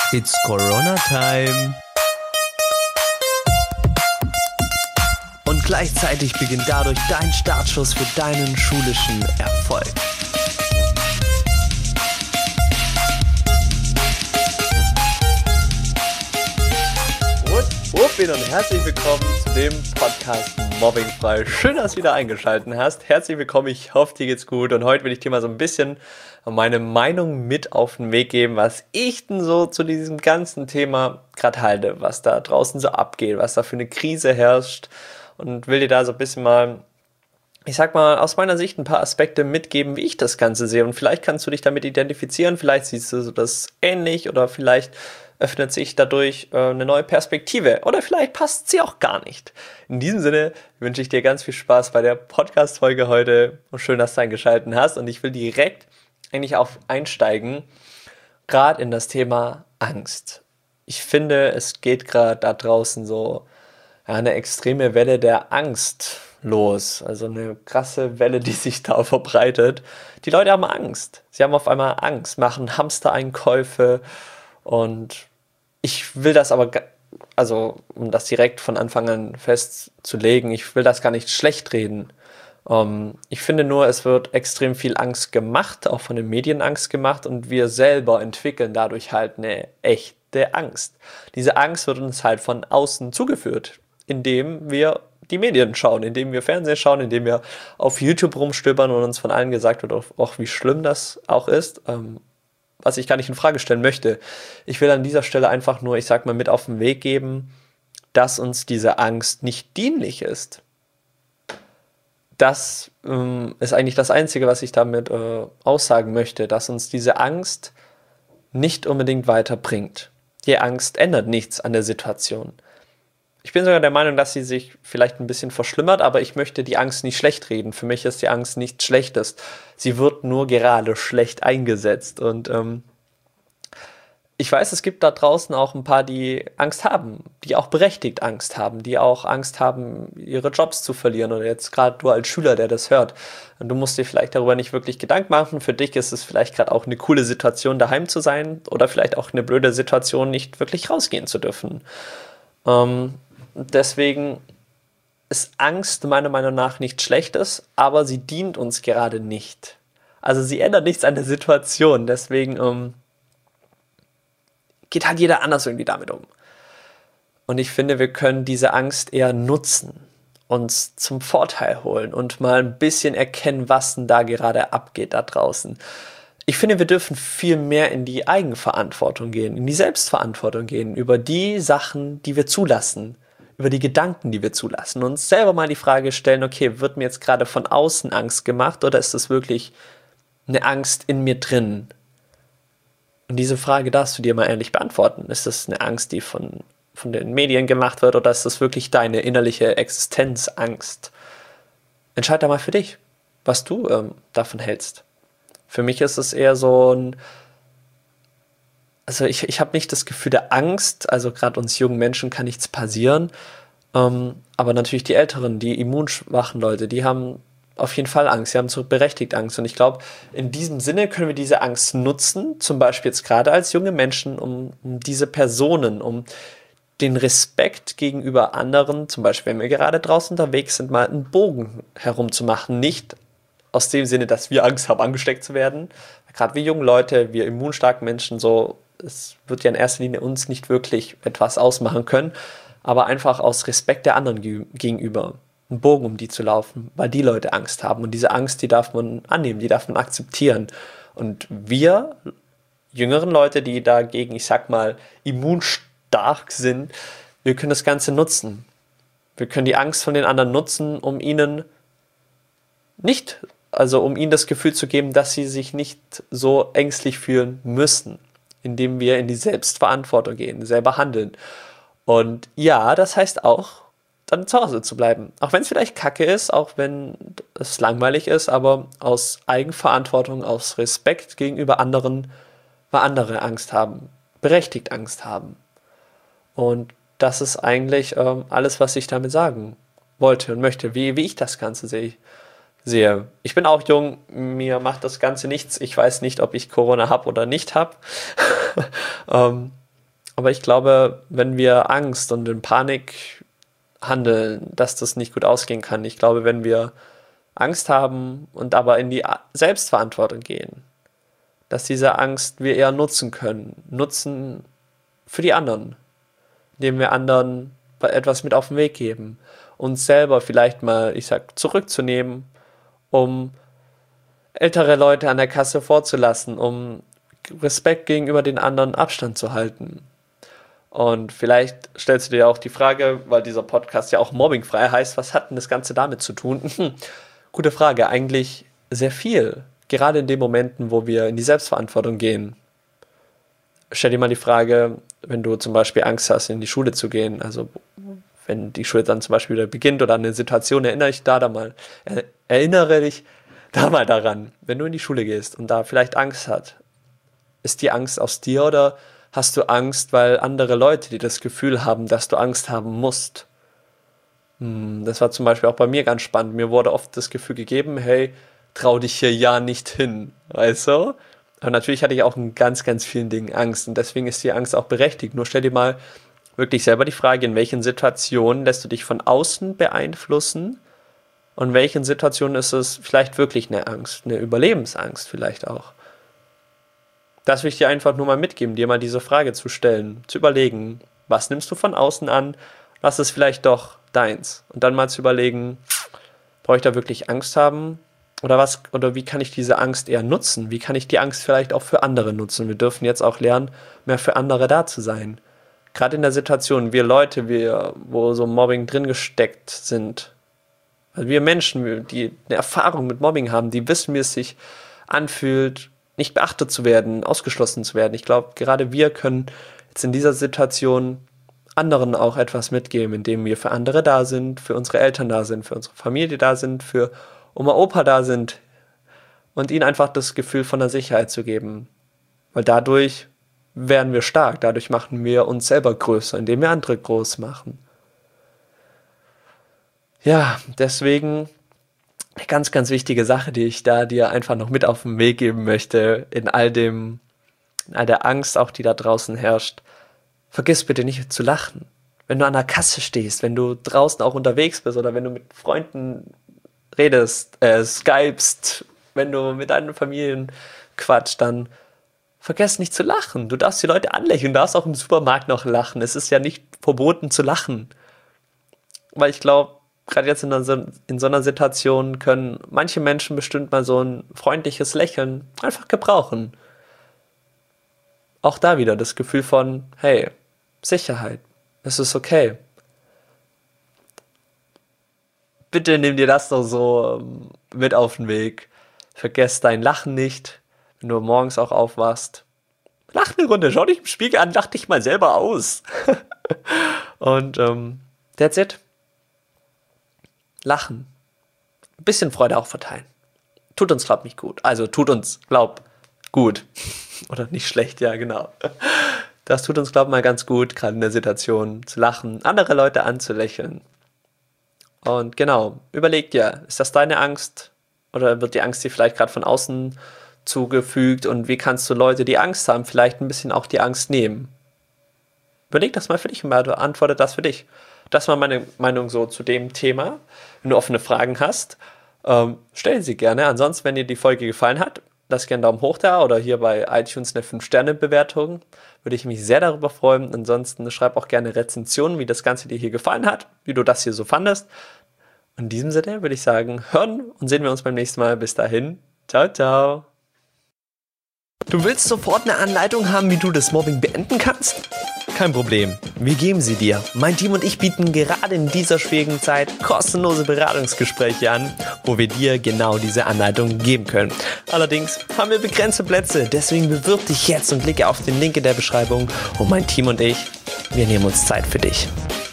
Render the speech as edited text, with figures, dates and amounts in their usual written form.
It's Corona Time. Und gleichzeitig beginnt dadurch dein Startschuss für deinen schulischen Erfolg. Und herzlich willkommen zu dem Podcast Mobbingfrei. Schön, dass du wieder eingeschaltet hast. Herzlich willkommen, ich hoffe, dir geht's gut. Und heute will ich dir mal so ein bisschen meine Meinung mit auf den Weg geben, was ich denn so zu diesem ganzen Thema gerade halte, was da draußen so abgeht, was da für eine Krise herrscht. Und will dir da so ein bisschen mal, ich sag mal, aus meiner Sicht ein paar Aspekte mitgeben, wie ich das Ganze sehe. Und vielleicht kannst du dich damit identifizieren, vielleicht siehst du das ähnlich oder vielleicht öffnet sich dadurch eine neue Perspektive oder vielleicht passt sie auch gar nicht. In diesem Sinne wünsche ich dir ganz viel Spaß bei der Podcast-Folge heute und schön, dass du eingeschaltet hast. Und ich will direkt eigentlich einsteigen, gerade in das Thema Angst. Ich finde, es geht gerade da draußen so eine extreme Welle der Angst los. Also eine krasse Welle, die sich da verbreitet. Die Leute haben Angst. Sie haben auf einmal Angst, machen Hamstereinkäufe und ich will das aber, also um das direkt von Anfang an festzulegen, ich will das gar nicht schlecht reden. Ich finde nur, es wird extrem viel Angst gemacht, auch von den Medien Angst gemacht und wir selber entwickeln dadurch halt eine echte Angst. Diese Angst wird uns halt von außen zugeführt, indem wir die Medien schauen, indem wir Fernsehen schauen, indem wir auf YouTube rumstöbern und uns von allen gesagt wird, auch wie schlimm das auch ist, was ich gar nicht in Frage stellen möchte. Ich will an dieser Stelle einfach nur, ich sag mal, mit auf den Weg geben, dass uns diese Angst nicht dienlich ist. Das ist eigentlich das Einzige, was ich damit aussagen möchte, dass uns diese Angst nicht unbedingt weiterbringt. Die Angst ändert nichts an der Situation. Ich bin sogar der Meinung, dass sie sich vielleicht ein bisschen verschlimmert, aber ich möchte die Angst nicht schlecht reden. Für mich ist die Angst nichts Schlechtes. Sie wird nur gerade schlecht eingesetzt. Und ich weiß, es gibt da draußen auch ein paar, die Angst haben, die auch berechtigt Angst haben, die auch Angst haben, ihre Jobs zu verlieren. Oder jetzt gerade du als Schüler, der das hört. Und du musst dir vielleicht darüber nicht wirklich Gedanken machen. Für dich ist es vielleicht gerade auch eine coole Situation, daheim zu sein. Oder vielleicht auch eine blöde Situation, nicht wirklich rausgehen zu dürfen. Deswegen ist Angst meiner Meinung nach nichts Schlechtes, aber sie dient uns gerade nicht. Also sie ändert nichts an der Situation, deswegen geht halt jeder anders irgendwie damit um. Und ich finde, wir können diese Angst eher nutzen, uns zum Vorteil holen und mal ein bisschen erkennen, was denn da gerade abgeht da draußen. Ich finde, wir dürfen viel mehr in die Eigenverantwortung gehen, in die Selbstverantwortung gehen, über die Sachen, die wir zulassen, über die Gedanken, die wir zulassen, und uns selber mal die Frage stellen, okay, wird mir jetzt gerade von außen Angst gemacht oder ist das wirklich eine Angst in mir drin? Und diese Frage darfst du dir mal ehrlich beantworten. Ist das eine Angst, die von den Medien gemacht wird, oder ist das wirklich deine innerliche Existenzangst? Entscheid da mal für dich, was du davon hältst. Für mich ist es eher so also ich habe nicht das Gefühl der Angst, also gerade uns jungen Menschen kann nichts passieren, aber natürlich die Älteren, die immunschwachen Leute, die haben auf jeden Fall Angst, sie haben so berechtigt Angst, und ich glaube, in diesem Sinne können wir diese Angst nutzen, zum Beispiel jetzt gerade als junge Menschen, um diese Personen, um den Respekt gegenüber anderen, zum Beispiel wenn wir gerade draußen unterwegs sind, mal einen Bogen herumzumachen, nicht aus dem Sinne, dass wir Angst haben, angesteckt zu werden, gerade wir jungen Leute, wir immunstarken Menschen, so, es wird ja in erster Linie uns nicht wirklich etwas ausmachen können, aber einfach aus Respekt der anderen gegenüber einen Bogen um die zu laufen, weil die Leute Angst haben. Und diese Angst, die darf man annehmen, die darf man akzeptieren. Und wir, jüngeren Leute, die dagegen, ich sag mal, immunstark sind, wir können das Ganze nutzen. Wir können die Angst von den anderen nutzen, um ihnen das Gefühl zu geben, dass sie sich nicht so ängstlich fühlen müssen, indem wir in die Selbstverantwortung gehen, selber handeln. Und ja, das heißt auch, dann zu Hause zu bleiben. Auch wenn es vielleicht kacke ist, auch wenn es langweilig ist, aber aus Eigenverantwortung, aus Respekt gegenüber anderen, weil andere Angst haben, berechtigt Angst haben. Und das ist eigentlich alles, was ich damit sagen wollte und möchte, wie ich das Ganze sehe. Ich bin auch jung, mir macht das Ganze nichts. Ich weiß nicht, ob ich Corona habe oder nicht habe. Aber ich glaube, wenn wir Angst und in Panik handeln, dass das nicht gut ausgehen kann. Ich glaube, wenn wir Angst haben und aber in die Selbstverantwortung gehen, dass diese Angst wir eher nutzen können. Nutzen für die anderen, indem wir anderen etwas mit auf den Weg geben. Uns selber vielleicht mal, zurückzunehmen, um ältere Leute an der Kasse vorzulassen, um Respekt gegenüber den anderen Abstand zu halten. Und vielleicht stellst du dir auch die Frage, weil dieser Podcast ja auch mobbingfrei heißt, was hat denn das Ganze damit zu tun? Gute Frage, eigentlich sehr viel. Gerade in den Momenten, wo wir in die Selbstverantwortung gehen. Stell dir mal die Frage, wenn du zum Beispiel Angst hast, in die Schule zu gehen, also wenn die Schule dann zum Beispiel wieder beginnt oder an eine Situation, erinnere dich da mal daran, wenn du in die Schule gehst und da vielleicht Angst hast. Ist die Angst aus dir oder hast du Angst, weil andere Leute, die das Gefühl haben, dass du Angst haben musst? Das war zum Beispiel auch bei mir ganz spannend. Mir wurde oft das Gefühl gegeben, hey, trau dich hier ja nicht hin, weißt du? Aber natürlich hatte ich auch in ganz, ganz vielen Dingen Angst und deswegen ist die Angst auch berechtigt. Nur stell dir mal wirklich selber die Frage, in welchen Situationen lässt du dich von außen beeinflussen und in welchen Situationen ist es vielleicht wirklich eine Angst, eine Überlebensangst vielleicht auch. Das will ich dir einfach nur mal mitgeben, dir mal diese Frage zu stellen, zu überlegen, was nimmst du von außen an, was ist vielleicht doch deins? Und dann mal zu überlegen, brauche ich da wirklich Angst haben? Oder wie kann ich diese Angst eher nutzen? Wie kann ich die Angst vielleicht auch für andere nutzen? Wir dürfen jetzt auch lernen, mehr für andere da zu sein. Gerade in der Situation, wo so Mobbing drin gesteckt sind, also wir Menschen, die eine Erfahrung mit Mobbing haben, die wissen, wie es sich anfühlt, nicht beachtet zu werden, ausgeschlossen zu werden. Ich glaube, gerade wir können jetzt in dieser Situation anderen auch etwas mitgeben, indem wir für andere da sind, für unsere Eltern da sind, für unsere Familie da sind, für Oma, Opa da sind und ihnen einfach das Gefühl von der Sicherheit zu geben. Weil dadurch werden wir stark, dadurch machen wir uns selber größer, indem wir andere groß machen. Ja, deswegen eine ganz, ganz wichtige Sache, die ich da dir einfach noch mit auf den Weg geben möchte, in all der Angst auch, die da draußen herrscht. Vergiss bitte nicht zu lachen. Wenn du an der Kasse stehst, wenn du draußen auch unterwegs bist oder wenn du mit Freunden redest, skypst, wenn du mit deinen Familien quatscht, dann vergiss nicht zu lachen. Du darfst die Leute anlächeln, du darfst auch im Supermarkt noch lachen. Es ist ja nicht verboten zu lachen. Weil ich glaube, gerade jetzt in so einer Situation können manche Menschen bestimmt mal so ein freundliches Lächeln einfach gebrauchen. Auch da wieder das Gefühl von, hey, Sicherheit, es ist okay. Bitte nimm dir das doch so mit auf den Weg. Vergiss dein Lachen nicht, wenn du morgens auch aufwachst. Lach eine Runde, schau dich im Spiegel an, lach dich mal selber aus. Und that's it. Lachen. Ein bisschen Freude auch verteilen. Tut uns, glaub, nicht gut. Also tut uns, glaub, gut. Oder nicht schlecht, ja, genau. Das tut uns, glaub, mal ganz gut, gerade in der Situation zu lachen, andere Leute anzulächeln. Und genau, überleg dir, ist das deine Angst? Oder wird die Angst dir vielleicht gerade von außen zugefügt? Und wie kannst du Leute, die Angst haben, vielleicht ein bisschen auch die Angst nehmen? Überleg das mal für dich und beantworte das für dich. Das war meine Meinung so zu dem Thema. Wenn du offene Fragen hast, stell sie gerne. Ansonsten, wenn dir die Folge gefallen hat, lass gerne einen Daumen hoch da oder hier bei iTunes eine 5-Sterne-Bewertung. Würde ich mich sehr darüber freuen. Ansonsten schreib auch gerne Rezensionen, wie das Ganze dir hier gefallen hat, wie du das hier so fandest. In diesem Sinne würde ich sagen, hören und sehen wir uns beim nächsten Mal. Bis dahin. Ciao, ciao. Du willst sofort eine Anleitung haben, wie du das Mobbing beenden kannst? Kein Problem, wir geben sie dir. Mein Team und ich bieten gerade in dieser schwierigen Zeit kostenlose Beratungsgespräche an, wo wir dir genau diese Anleitung geben können. Allerdings haben wir begrenzte Plätze, deswegen bewirb dich jetzt und klicke auf den Link in der Beschreibung und mein Team und ich, wir nehmen uns Zeit für dich.